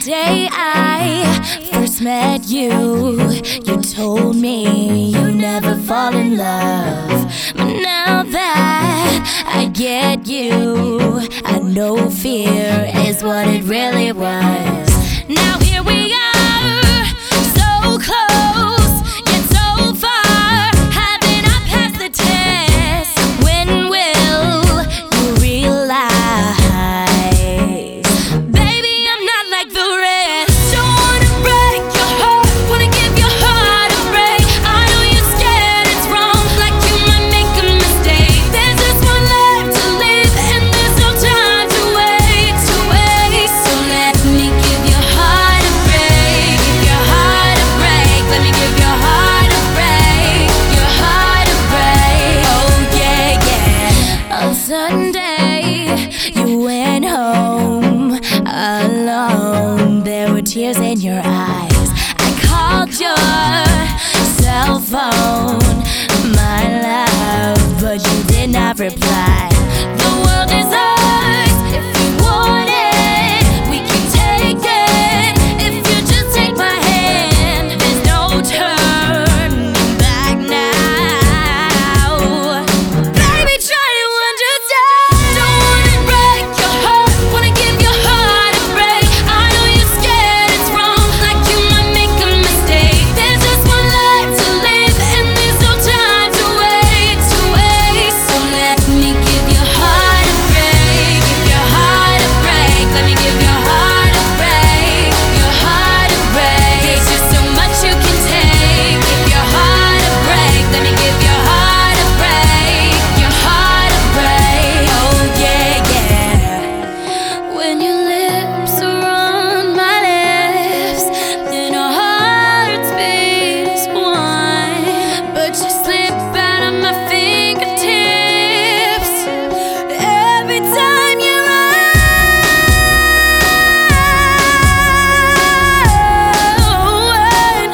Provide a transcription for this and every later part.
day I first met you, you told me you never fall in love. But now that I get you, I know fear is what it really was. Now here we are, so close, yet so far. Haven't I passed the test? When will you realize? Baby, I'm not like the rest. Don't wanna break your heart, wanna give your heart a break. I know you're scared it's wrong, like you might make a mistake. There's just one life to live, and there's no time to waste. So let me give your heart a break, give your heart a break. Let me give your heart a break, your heart a break. Oh yeah, yeah. On Sunday, you went home alone. There were tears in your eyes. I called your cell phone, my love, but you did not reply. The world is ours if you want it. We can take it if you just take my hand. There's no turning back now. Baby, try to understand. Don't wanna break your heart, wanna give your heart a break. I know you're scared it's wrong, like you might make a mistake. There's just one life to live, and there's no time to wait. So let me give your heart a break, give your heart a break. Let me give your heart a break, your heart a break. There's just so much you can take. Give your heart a break. Let me give your heart a break, your heart a break. Oh yeah, yeah. When your lips are on my lips, then our hearts beat as one. But you slip out of my fingertips every time you run.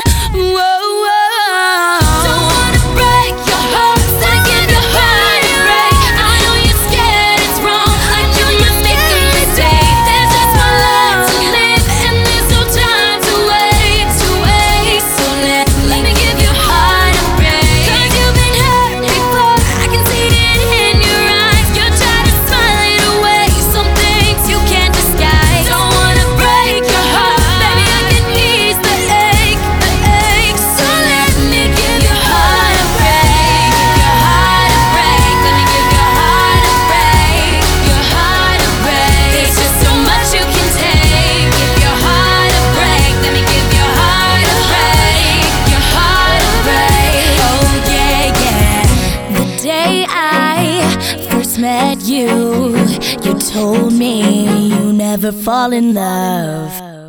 Don't wanna break your heart, wanna give your heart a break. I know you're scared it's wrong, like you might make a mistake. There's just one life to live, and there's no time to wait. So let me give your heart a break. 'Cause you've been hurt before, I can see it in your eyes. You're trying to smile it away, some things you can't disguise. Don't wanna break your heart, baby, I can ease the ache. So let me give your heart a break, give your heart a break. Let me give your heart a break, your heart a break. There's just so much you can take. Give your heart a break. Let me give your heart a break, your heart a break. Oh yeah, yeah. The day I first met you, you told me you never fall in love.